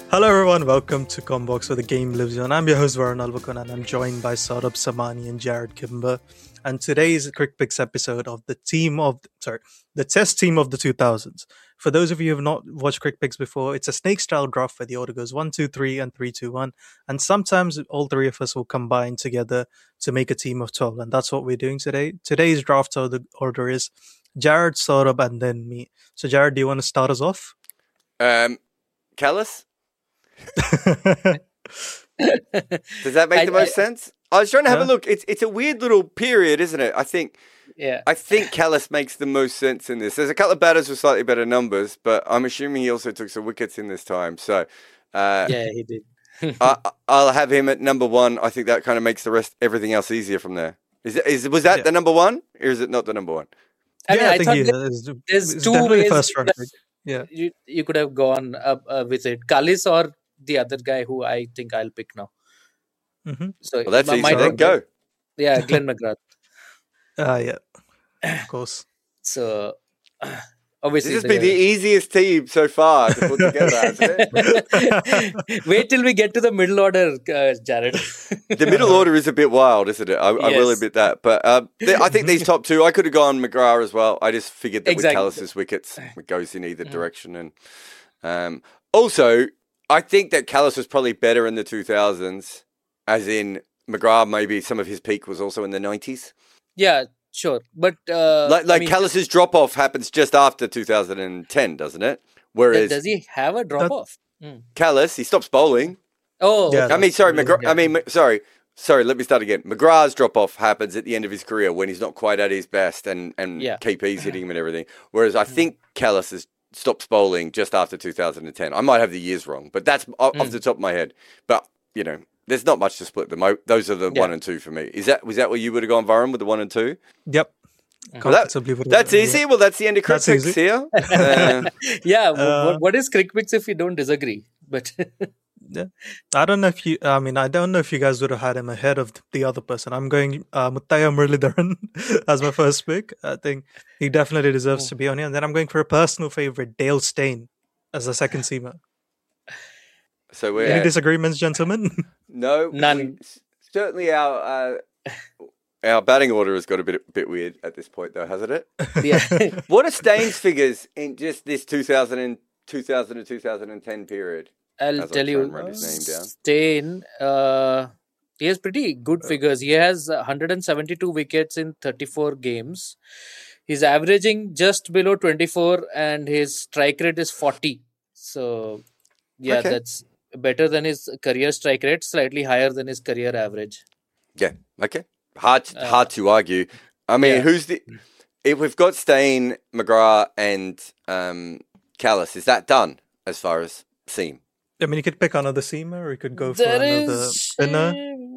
Hello everyone, welcome to Combox where the game lives on. I'm your host Varun Alvakon and I'm joined by Saurabh Samani and Jared Kimber. And today is a Quick Picks episode of the test team of the 2000s. For those of you who have not watched Quick Picks before, it's a snake style draft where the order goes 1, 2, 3 and 3, 2, 1. And sometimes all three of us will combine together to make a team of 12. And that's what we're doing today. Today's draft order is Jared, Saurabh and then me. So Jared, do you want to start us off? Callus? Does that make the most sense? I was trying to have a look. It's a weird little period, isn't it? I think Callus makes the most sense in this. There's a couple of batters with slightly better numbers, but I'm assuming he also took some wickets in this time. So he did. I'll have him at number one. I think that kind of makes everything else easier from there. Was that the number one, or is it not the number one? I think there's two ways. First round pick. Yeah, you could have gone with it, Kallis or the other guy who I think I'll pick now. Mm-hmm. So that's easy. Then go. Yeah, Glenn McGrath. Yeah, of course. So obviously, this has been the easiest team so far to put together, hasn't it? Wait till we get to the middle order, Jared. The middle order is a bit wild, isn't it? I will admit that. But I think these top two, I could have gone McGrath as well. I just figured that with Callus's wickets, it goes in either direction. And also, I think that Callus was probably better in the 2000s, as in McGrath, maybe some of his peak was also in the 90s. Yeah, sure. But Callus's drop-off happens just after 2010, doesn't it? Whereas does he have a drop-off? Callus, he stops bowling. Oh, yeah. Okay. Sorry, let me start again. McGrath's drop-off happens at the end of his career when he's not quite at his best and KP's hitting him and everything. Whereas I think Callus stops bowling just after 2010. I might have the years wrong, but that's off the top of my head. But, there's not much to split them. Those are the 1 and 2 for me. Was that where you would have gone, Varun, with the 1 and 2? Yep. Well, that's easy. Yeah. Well, that's the end of Crick Picks here. What is Crick Picks if you don't disagree? But yeah, I don't know if you guys would have had him ahead of the other person. I'm going Muthaiya Muralidharan as my first pick. I think he definitely deserves to be on here. And then I'm going for a personal favorite, Dale Steyn, as the second seamer. So any disagreements, gentlemen? No, none. Certainly, our batting order has got a bit weird at this point, though, hasn't it? Yeah. What are Steyn's figures in just this 2000 to 2010 period? I'll tell you, Steyn, he has pretty good figures. He has 172 wickets in 34 games. He's averaging just below 24 and his strike rate is 40. So, that's better than his career strike rate, slightly higher than his career average. Yeah, okay. Hard to argue. I mean, if we've got Steyn, McGrath and Callus, is that done as far as seam? I mean, you could pick another seamer or you could go for another spinner.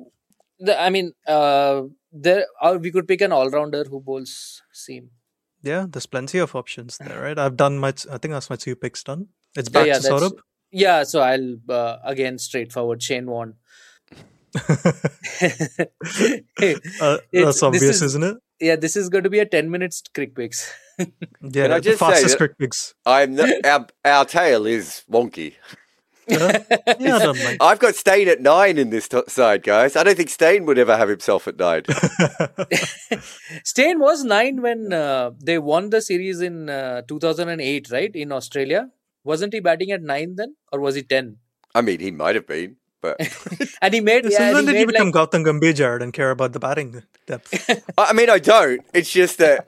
We could pick an all-rounder who bowls seam. Yeah, there's plenty of options there, right? I think that's my 2 picks done. It's back to Saurabh. Yeah, so I'll, again, straightforward, Shane Warne. That's obvious, isn't it? Yeah, this is going to be a 10 minutes Crick Picks. Yeah, the fastest Crick Picks. Our tail is wonky. I don't mind. I've got Steyn at 9 in this side, guys. I don't think Steyn would ever have himself at 9. Steyn was 9 when they won the series in 2008, right? In Australia. Wasn't he batting at 9 then? Or was he 10? I mean, he might have been, but... And he made... when did you become Gautam Gambhir, Jared, and care about the batting depth? I mean, I don't. It's just that,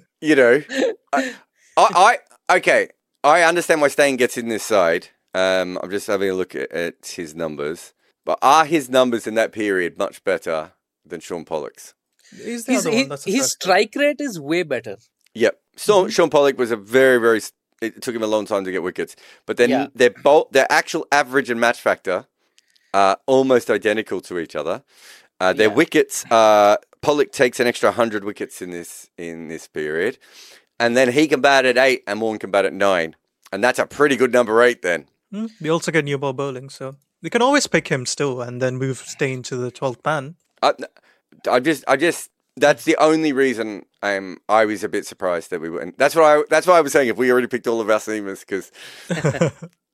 I understand why Steyn gets in this side. I'm just having a look at his numbers. But are his numbers in that period much better than Shaun Pollock's? His strike rate is way better. Yep. So Shaun Pollock was a very, very... It took him a long time to get wickets. But then their actual average and match factor are almost identical to each other. Their wickets, Pollock takes an extra 100 wickets in this period. And then he can bat at 8 and Warne can bat at 9. And that's a pretty good number 8 then. We also get new ball bowling, so we can always pick him still and then move Steyn to the 12th man. I just that's the only reason I was a bit surprised that we went. That's why I was saying if we already picked all of our seamers, because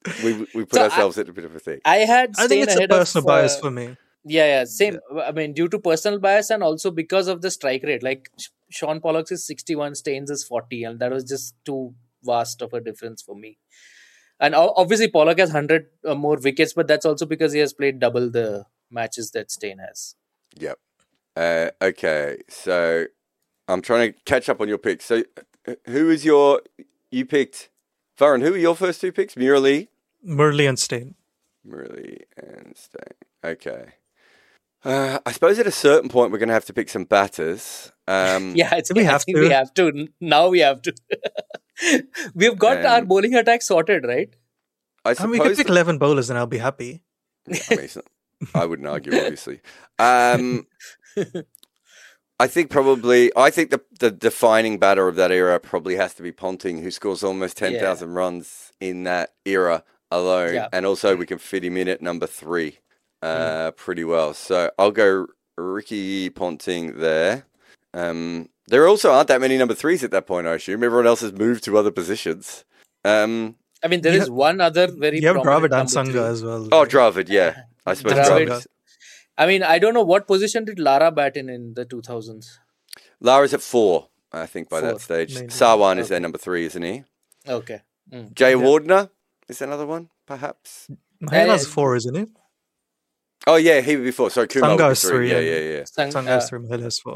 we put ourselves at a bit of a thing. I think it's a personal bias for me. Yeah, same. Yeah. I mean, due to personal bias and also because of the strike rate. Like Sean Pollock's is 61, Staines is 40, and that was just too vast of a difference for me. And obviously, Pollock has 100 more wickets, but that's also because he has played double the matches that Steyn has. Yep. Okay, so I'm trying to catch up on your picks. So, who is you picked? Varun, who are your first two picks? Murali and Steyn. Murali and Steyn. Okay. I suppose at a certain point we're going to have to pick some batters. Yeah, we have to. Now we have to. We've got our bowling attack sorted, right? I mean, we could pick 11 bowlers and I'll be happy. I mean, I wouldn't argue, obviously. I think the defining batter of that era probably has to be Ponting, who scores almost 10,000 runs in that era alone. Yeah. And also we can fit him in at number 3 pretty well. So I'll go Ricky Ponting there. There also aren't that many number 3s at that point, I assume. Everyone else has moved to other positions. I mean, there is one other very prominent Dravid and Sangha as well. Oh, Dravid, yeah. I suppose Dravid. I mean, I don't know what position did Lara bat in the 2000s. Lara's at 4, I think, by that stage. Maybe. Sarwan is their number 3, isn't he? Okay. Jay Wardner is another one, perhaps. Mahela's 4, isn't he? Oh, yeah, he would be 4. Sorry, Kumar Sangha's 3. Yeah. Sangha's 3, Mahela's 4.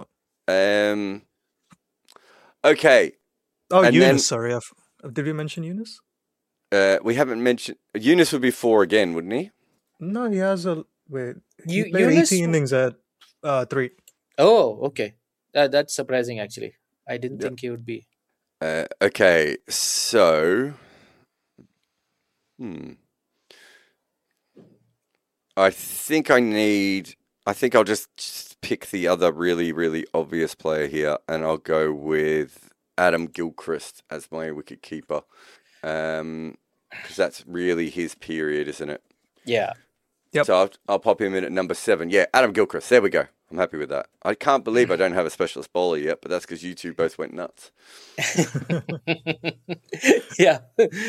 Okay. Oh, and Yunus, sorry. Did we mention Yunus? We haven't mentioned... Yunus would be 4 again, wouldn't he? No, he has a... Wait. He played Yunus... 80 innings at 3. Oh, okay. That's surprising, actually. I didn't think he would be. Okay, so... I think I'll just pick the other really, really obvious player here, and I'll go with Adam Gilchrist as my wicket keeper. Because that's really his period, isn't it? Yeah. Yep. So I'll pop him in at number 7. Yeah, Adam Gilchrist. There we go. I'm happy with that. I can't believe I don't have a specialist bowler yet, but that's because you two both went nuts. Yeah.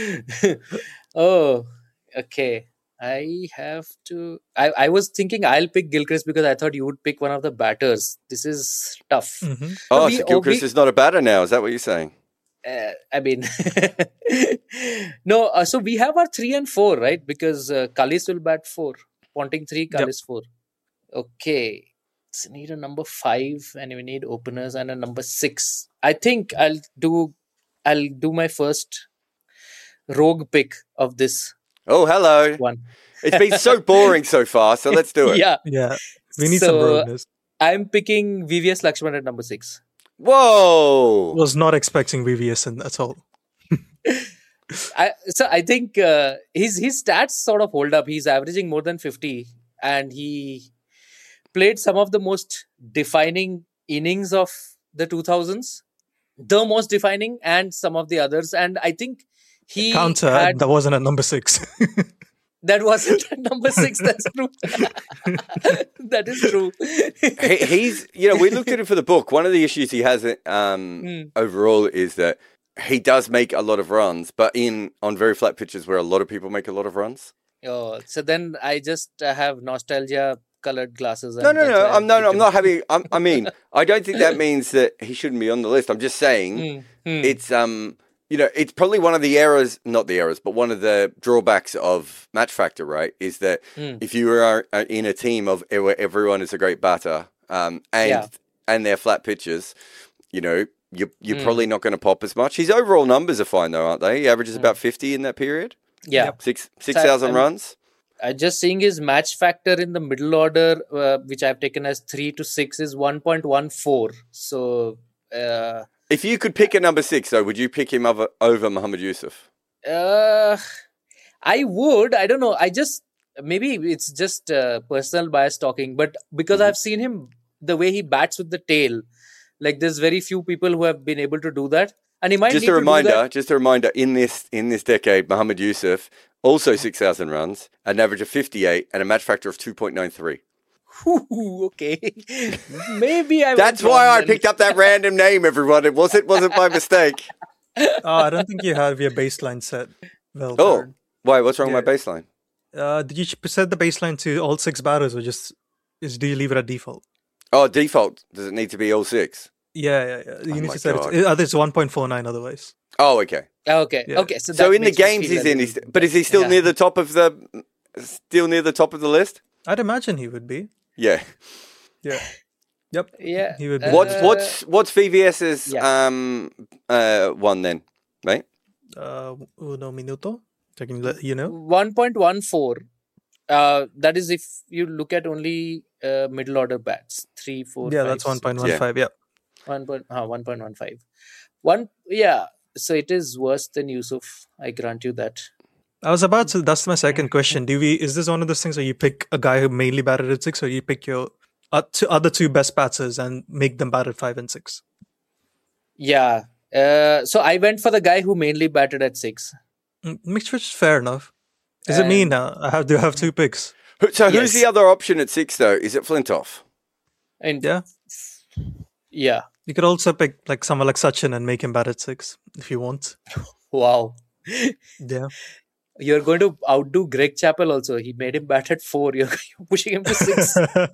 Oh, okay. I have to... I was thinking I'll pick Gilchrist because I thought you would pick one of the batters. This is tough. Mm-hmm. So Gilchrist is not a batter now. Is that what you're saying? I mean... No, so we have our 3 and 4, right? Because Kallis will bat 4. Ponting 3, Kallis 4. Okay. So we need a number 5 and we need openers and a number 6. I think I'll do my first rogue pick of this. Oh, hello. One. It's been so boring so far, so let's do it. Yeah. We need some rogueness. I'm picking VVS Lakshman at number 6. Whoa! Was not expecting VVS in at all. I think his stats sort of hold up. He's averaging more than 50 and he played some of the most defining innings of the 2000s. The most defining and some of the others. And I think he that wasn't at number 6. That wasn't at number 6. That's true. That is true. He's, we looked at him for the book. One of the issues he has overall is that he does make a lot of runs, but on very flat pitches where a lot of people make a lot of runs. Oh, so then I just have nostalgia colored glasses. No. I'm not having. I mean, I don't think that means that he shouldn't be on the list. I'm just saying it's it's probably one of the errors, not the errors, but one of the drawbacks of Match Factor, right? Is that if you are in a team of where everyone is a great batter and they're flat pitches, you're probably not going to pop as much. His overall numbers are fine though, aren't they? He averages about 50 in that period. Yeah, 6,000 runs. Just seeing his match factor in the middle order, which I've taken as 3 to 6, is 1.14. So, if you could pick a number 6, though, would you pick him over Mohammad Yusuf? I would. I don't know. Maybe it's just personal bias talking, but because I've seen him, the way he bats with the tail, like there's very few people who have been able to do that. And he might just a reminder, in this decade, Mohammad Yusuf, also 6,000 runs, an average of 58, and a match factor of 2.93. Okay. Maybe I That's why I picked up that random name, everyone. It wasn't my mistake. I don't think you have your baseline set well. Why? What's wrong with my baseline? Did you set the baseline to all 6 batters, or do you leave it at default? Oh, default. Does it need to be all 6? Yeah. You need to set it. It's 1.49 otherwise. Oh, okay. Okay. Yeah. Okay. So in the games he's in, but is he still near the top of the list? I'd imagine he would be. Yeah. Yeah. Yep. Yeah. He would be. What's VVS's one then, right? Uno minuto. Checking, you know. 1.14. That is if you look at only middle order bats. 3, 4. Yeah, 5, that's 1.15. Yeah. 1.15. One. Yeah. So it is worse than Yusuf. I grant you that. I was about to. That's my second question. Is this one of those things where you pick a guy who mainly batted at 6, or you pick your other 2 best batters and make them bat at 5 and 6? Yeah. So I went for the guy who mainly batted at 6. Which is fair enough. Is it me now? Do I have 2 picks? So who's the other option at 6 though? Is it Flintoff? And yeah. You could also pick like someone like Sachin and make him bat at 6 if you want. Wow. Yeah. You're going to outdo Greg Chappell also. He made him bat at 4. You're pushing him to 6. I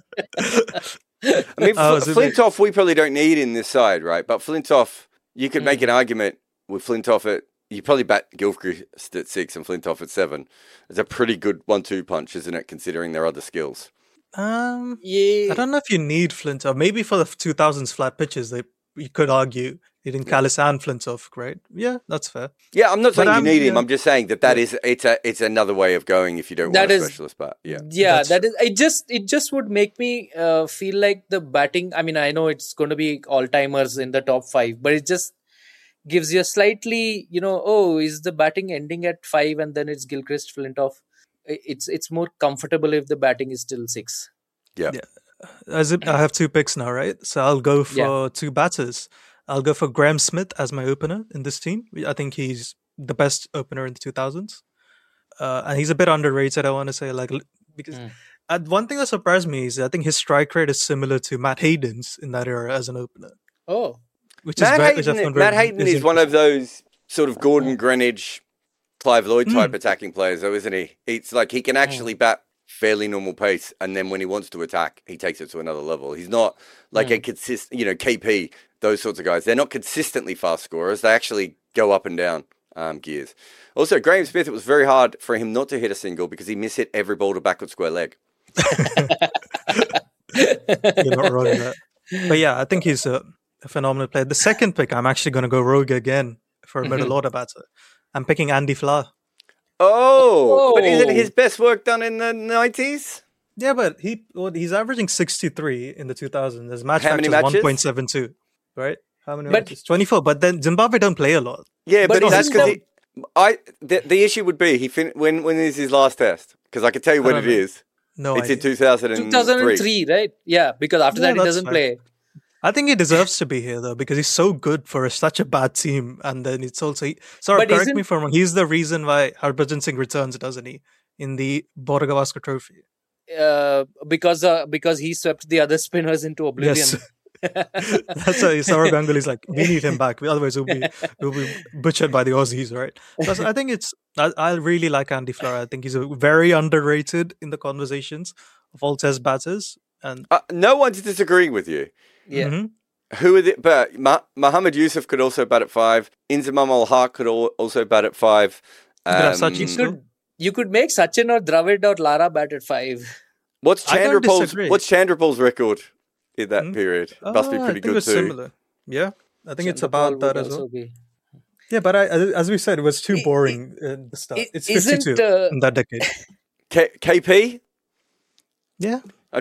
mean, Flintoff we probably don't need in this side, right? But Flintoff, you could make an argument with Flintoff at... You probably bat Gilchrist at 6 and Flintoff at 7. It's a pretty good 1-2 punch, isn't it, considering their other skills? Yeah. I don't know if you need Flintoff. Maybe for the 2000s flat pitches, you could argue needing Callis and Flintoff, right? Yeah, that's fair. Yeah, I'm not saying you need him. I'm just saying that is it's another way of going if you don't want a specialist bat. Yeah, that is. It just would make me feel like the batting. I mean, I know it's going to be all timers in the top 5, but it just gives you a slightly, is the batting ending at 5 and then it's Gilchrist, Flintoff. It's more comfortable if the batting is still 6. Yeah. I have 2 picks now, right? So I'll go for 2 batters. I'll go for Graham Smith as my opener in this team. I think he's the best opener in the 2000s. And he's a bit underrated, I want to say, because one thing that surprised me is I think his strike rate is similar to Matt Hayden's in that era as an opener. Oh. Matt Hayden is one of those sort of Gordon Greenidge, Clive Lloyd type attacking players, though, isn't he? It's like he can actually bat fairly normal pace, and then when he wants to attack, he takes it to another level. He's not like a consistent, KP, those sorts of guys. They're not consistently fast scorers. They actually go up and down gears. Also, Graham Smith, it was very hard for him not to hit a single because he mishit every ball to backward square leg. You're not wrong with that. But yeah, I think he's a phenomenal player. The second pick, I'm actually going to go rogue again for a middle order batter. I'm picking Andy Flower. But isn't his best work done in the 90s? Yeah, but he's averaging 63 in the 2000s. His match factor is 1.72, right? How many matches? 24. But then Zimbabwe don't play a lot. Yeah, but that's because the issue would be when is his last test? Because I can tell you when it is. No, it's in 2003. 2003, right? Yeah, because after that he doesn't play. I think he deserves to be here though because he's so good for such a bad team, and then it's also correct me if I'm wrong. He's the reason why Harbhajan Singh returns, doesn't he, in the Border Gavaskar Trophy? Because he swept the other spinners into oblivion. Yes. That's why Saurav Ganguly's like, we need him back. Otherwise, we'll be butchered by the Aussies, right? Plus, I think I really like Andy Flower. I think he's very underrated in the conversations of all test batters. And no one's disagreeing with you. Yeah. Mm-hmm. Who are the? But Muhammad Yusuf could also bat at 5. Inzamam ul Haq could also bat at 5. You could make Sachin or Dravid or Lara bat at 5. What's Chandrapal's record in that period? Must be pretty good too. Similar. Yeah, I think it's about that as well. Yeah, but as we said, it was too boring in the start. It's 52 in that decade. KP? Yeah.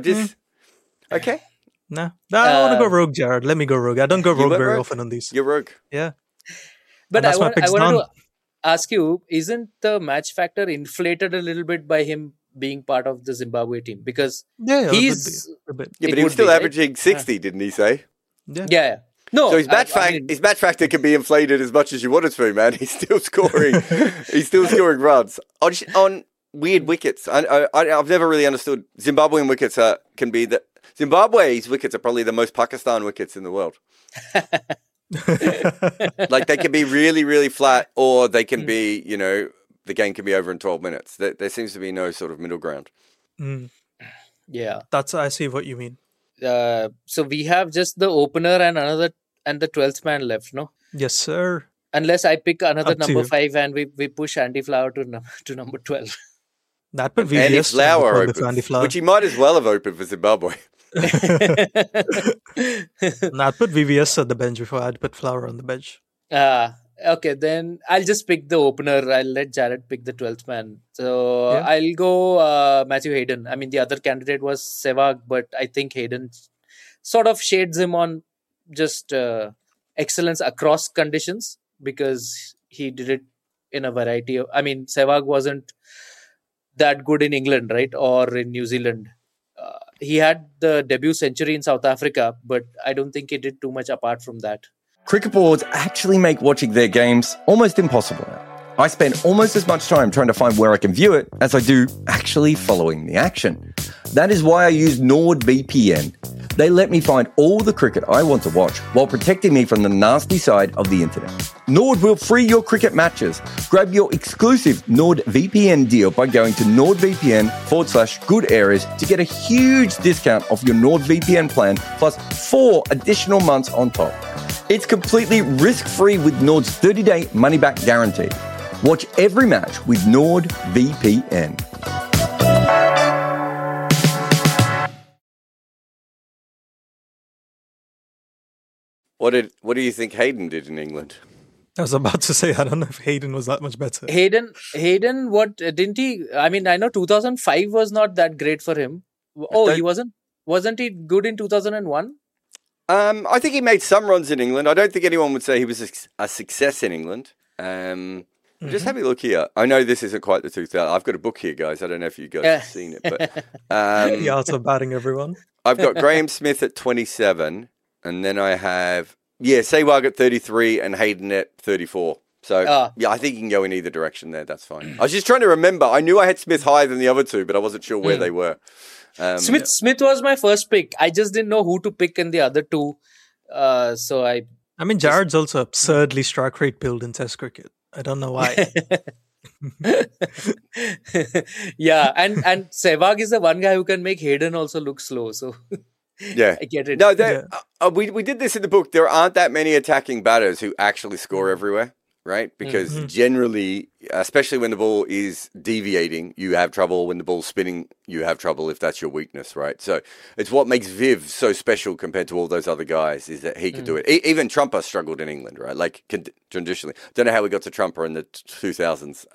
Okay. No, I want to go rogue, Jared. Let me go rogue. I don't go rogue very often on these. You're rogue. Yeah. But I wanted to ask you, isn't the match factor inflated a little bit by him being part of the Zimbabwe team? Because he's... but he was still averaging 60, didn't he say? Yeah. No, so his match factor can be inflated as much as you want it to, man. He's still scoring. He's still scoring runs. On weird wickets. I've never really understood. Zimbabwean wickets can be that... Zimbabwe's wickets are probably the most Pakistan wickets in the world. Like they can be really, really flat, or they can be, the game can be over in 12 minutes. There seems to be no sort of middle ground. Mm. Yeah. I see what you mean. So we have just the opener and the 12th man left, no? Yes, sir. Unless I pick another number 5 and we push Andy Flower to number 12. That put Andy VVS Flower opens, which he might as well have opened for Zimbabwe. I'd put VVS at the bench before I'd put Flower on the bench. Okay, then I'll just pick the opener. I'll let Jared pick the 12th man. So I'll go Matthew Hayden. I mean, the other candidate was Sehwag, but I think Hayden sort of shades him on just excellence across conditions because he did it in a variety of... I mean, Sehwag wasn't that good in England, right? Or in New Zealand. He had the debut century in South Africa, but I don't think he did too much apart from that. Cricket boards actually make watching their games almost impossible now. I spend almost as much time trying to find where I can view it as I do actually following the action. That is why I use NordVPN. They let me find all the cricket I want to watch while protecting me from the nasty side of the internet. Nord will free your cricket matches. Grab your exclusive NordVPN deal by going to nordvpn.com/good areas to get a huge discount off your NordVPN plan plus 4 additional months on top. It's completely risk-free with Nord's 30-day money-back guarantee. Watch every match with NordVPN. What do you think Hayden did in England? I was about to say, I don't know if Hayden was that much better. Hayden, what didn't he? I mean, I know 2005 was not that great for him. Oh, he wasn't? Wasn't he good in 2001? I think he made some runs in England. I don't think anyone would say he was a success in England. Just have a look here. I know this isn't quite the 2000. I've got a book here, guys. I don't know if you guys have seen it, but the art of batting everyone. I've got Graham Smith at 27, and then I have Sehwag at 33 and Hayden at 34. So I think you can go in either direction there. That's fine. I was just trying to remember. I knew I had Smith higher than the other two, but I wasn't sure where they were. Smith was my first pick. I just didn't know who to pick in the other two. I mean, Jared's also absurdly strike rate build in Test cricket. I don't know why. Yeah, and Sehwag is the one guy who can make Hayden also look slow. So yeah, I get it. No, we did this in the book. There aren't that many attacking batters who actually score everywhere, right? Because generally, especially when the ball is deviating, you have trouble. When the ball's spinning, you have trouble if that's your weakness, right? So it's what makes Viv so special compared to all those other guys is that he could do it. Even Trumper struggled in England, right? Like traditionally. Don't know how we got to Trumper in the 2000s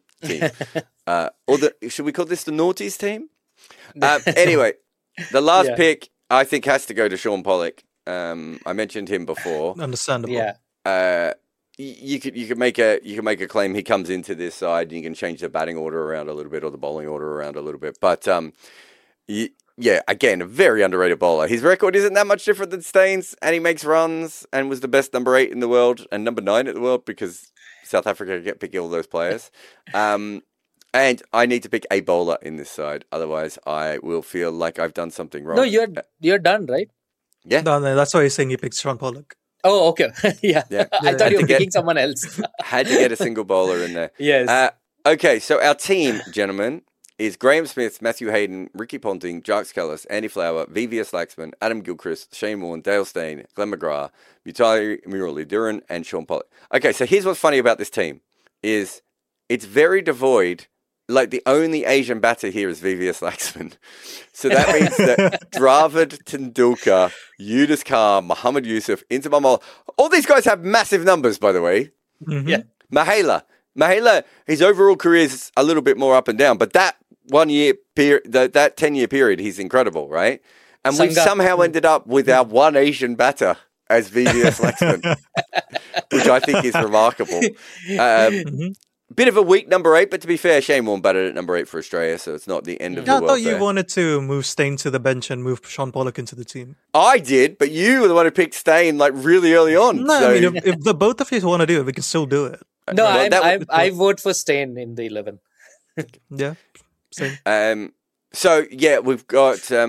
team. Should we call this the Naughties team? Anyway, the last pick I think has to go to Shaun Pollock. I mentioned him before. Understandable. Yeah. You could make a claim he comes into this side and you can change the batting order around a little bit or the bowling order around a little bit. But again, a very underrated bowler. His record isn't that much different than Staines, and he makes runs and was the best number 8 in the world and number 9 in the world because South Africa get picking all those players. And I need to pick a bowler in this side, otherwise I will feel like I've done something wrong. No, you're done, right? Yeah. No, that's why he's saying he picked Shaun Pollock. Oh, okay. yeah. I thought you were picking someone else. Had to get a single bowler in there. Yes. Okay, so our team, gentlemen, is Graham Smith, Matthew Hayden, Ricky Ponting, Jacques Kallis, Andy Flower, VVS Laxman, Adam Gilchrist, Shane Warne, Dale Steyn, Glenn McGrath, Mutale Murali-Duran, and Shaun Pollock. Okay, so here's what's funny about this team is it's very devoid. Like, the only Asian batter here is VVS Laxman. So that means that Dravid, Tendulkar, Yunus Khan, Muhammad Yusuf, Inzamam Mullah, all these guys have massive numbers, by the way. Mm-hmm. Yeah. Mahela, his overall career is a little bit more up and down, but that 1 year period, that 10-year period, he's incredible, right? And we've somehow ended up with our one Asian batter as VVS Laxman, which I think is remarkable. Bit of a weak number 8, but to be fair, Shane Warne batted at number 8 for Australia, so it's not the end of the world. I thought you wanted to move Steyn to the bench and move Shaun Pollock into the team. I did, but you were the one who picked Steyn like really early on. No, I mean, if the both of you want to do it, we can still do it. No, I vote for Steyn in the 11. Yeah, same. So yeah, we've got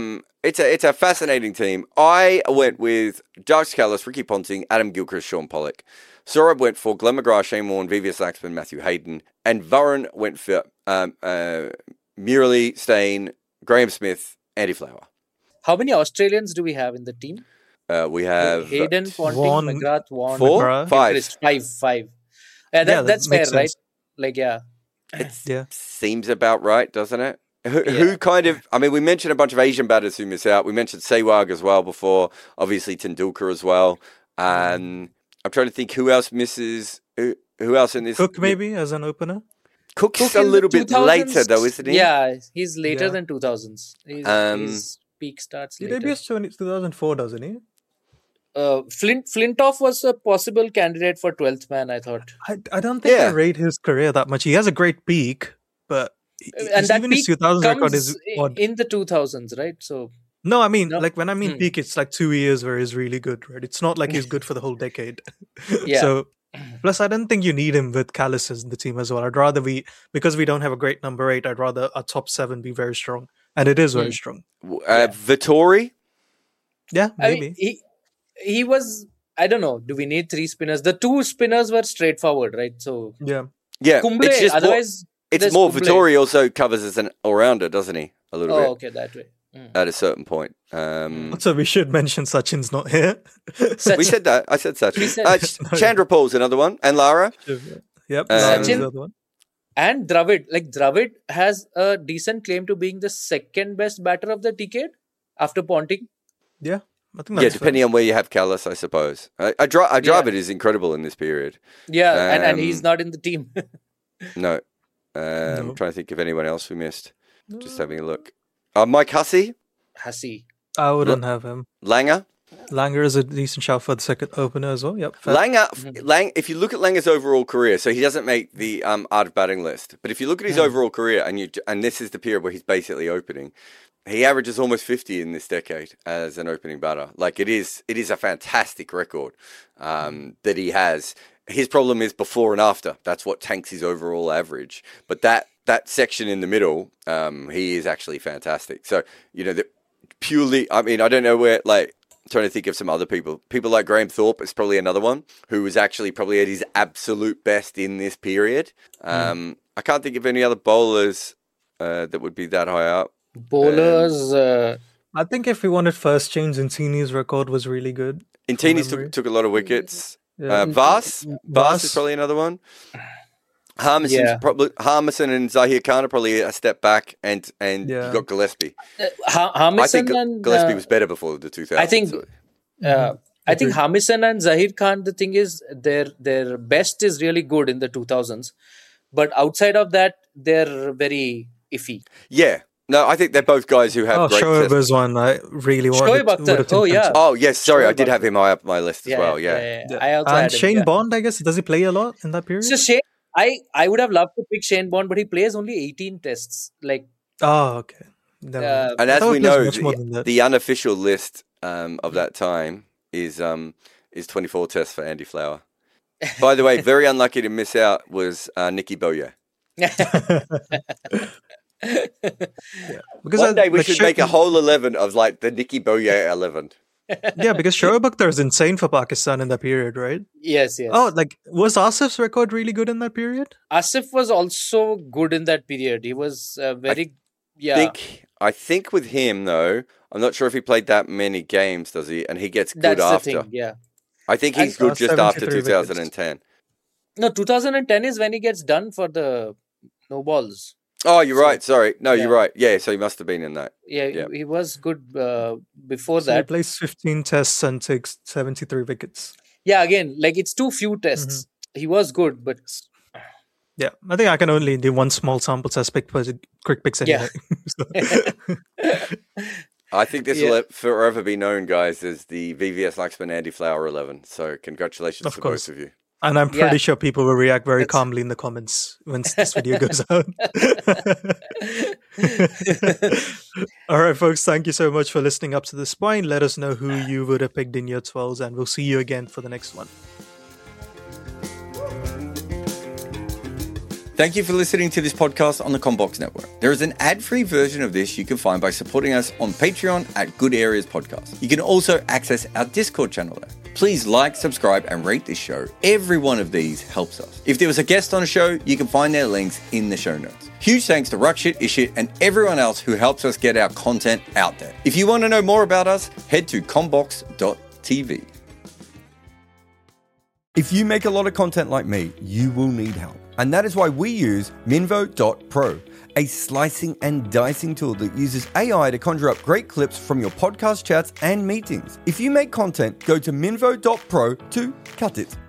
it's a fascinating team. I went with Darks Callis, Ricky Ponting, Adam Gilchrist, Sean Pollock. Saurabh went for Glenn McGrath, Shane Warne, VVS Laxman, Matthew Hayden, and Varun went for Murali, Stain, Graham Smith, Andy Flower. How many Australians do we have in the team? We have Hayden, Ponting, McGrath, Warne, 4, 5. Five. That's fair, sense. Right? Like, yeah. It seems about right, doesn't it? Who kind of... I mean, we mentioned a bunch of Asian batters who miss out. We mentioned Sehwag as well before. Obviously, Tendulkar as well. I'm trying to think who else misses... Who else in this... Cook, maybe, as an opener? Cook's a little bit later, though, isn't he? Yeah, he's later than 2000s. His peak starts later. He debuts 2004, doesn't he? Flintoff was a possible candidate for 12th man, I thought. I don't think I rate his career that much. He has a great peak, but even his 2000s record is odd. In the 2000s, right? So no, I mean, like when I mean peak, it's like 2 years where he's really good, right? It's not like he's good for the whole decade. So, plus, I don't think you need him with Callis in the team as well. I'd rather because we don't have a great number 8, I'd rather our top 7 be very strong, and it is very strong. Vittori? Yeah, maybe. I mean, he was, I don't know, do we need 3 spinners? The 2 spinners were straightforward, right? So yeah. Kumble, otherwise it's more Vittori also covers as an all-rounder, doesn't he? A little bit. Oh, okay, that way. At a certain point. So we should mention Sachin's not here. We said that. I said Sachin. Chandra Paul's another one. And Lara. Yep. Sachin one. And Dravid. Like, Dravid has a decent claim to being the second best batter of the decade after Ponting. Yeah. I think that's depending on where you have Callis, I suppose. Dravid is incredible in this period. Yeah, and he's not in the team. No. I'm trying to think of anyone else we missed. Just having a look. Mike Hussey. I wouldn't have him. Langer is a decent shout for the second opener as well. Yep. Langer. If you look at Langer's overall career, so he doesn't make the art of batting list, but if you look at his overall career, and this is the period where he's basically opening, he averages almost 50 in this decade as an opening batter. Like it is a fantastic record that he has. His problem is before and after. That's what tanks his overall average. But that section in the middle, he is actually fantastic. So, purely, I mean, I don't know where, like, I'm trying to think of some other people. People like Graham Thorpe is probably another one who was actually probably at his absolute best in this period. I can't think of any other bowlers that would be that high up. Bowlers. I think if we wanted first change, Intini's record was really good. Intini's took a lot of wickets. Vas is probably another one. Harmison and Zahir Khan are probably a step back, and you got Gillespie. I think Gillespie was better before the 2000s. I think Harmison and Zahir Khan, the thing is, their best is really good in the 2000s, but outside of that, they're very iffy. Yeah. No, I think they're both guys who have great... Shoaib was one I really wanted. Shoaib Akhtar. Oh, yes. Sorry, I did have him high up my list as well. Yeah. I also and Shane Bond, I guess. Does he play a lot in that period? So Shane, I would have loved to pick Shane Bond, but he plays only 18 tests. Like. Oh, okay. And as we know, the unofficial list of that time is 24 tests for Andy Flower. By the way, very unlucky to miss out was Nicky Boyer. Because one day we should make a whole 11 of like the Nicky Boyer 11. Yeah, because Shoaib Akhtar is insane for Pakistan in that period, right? Yes. Oh, like was Asif's record really good in that period? Asif was also good in that period. He was very. I think with him though, I'm not sure if he played that many games, does he? And he gets good after. The thing, yeah. I think he's good just after 2010. No, 2010 is when he gets done for the no balls. Oh, you're right. Sorry. No, you're right. Yeah, so he must have been in that. Yeah. He was good before so that. He plays 15 tests and takes 73 wickets. Yeah, again, like it's too few tests. He was good, but... Yeah, I think I can only do one small sample test pick for quick picks anyway. Yeah. I think this will forever be known, guys, as the VVS Laxman Andy Flower 11. So congratulations to both of you. And I'm pretty sure people will react very calmly in the comments once this video goes out. All right, folks. Thank you so much for listening up to this point. Let us know who you would have picked in your 12s, and we'll see you again for the next one. Thank you for listening to this podcast on the CommBox Network. There is an ad-free version of this you can find by supporting us on Patreon at Good Areas Podcast. You can also access our Discord channel there. Please like, subscribe, and rate this show. Every one of these helps us. If there was a guest on a show, you can find their links in the show notes. Huge thanks to Ruckshit, Ishit, and everyone else who helps us get our content out there. If you want to know more about us, head to commbox.tv. If you make a lot of content like me, you will need help. And that is why we use Minvo.pro, a slicing and dicing tool that uses AI to conjure up great clips from your podcast chats and meetings. If you make content, go to Minvo.pro to cut it.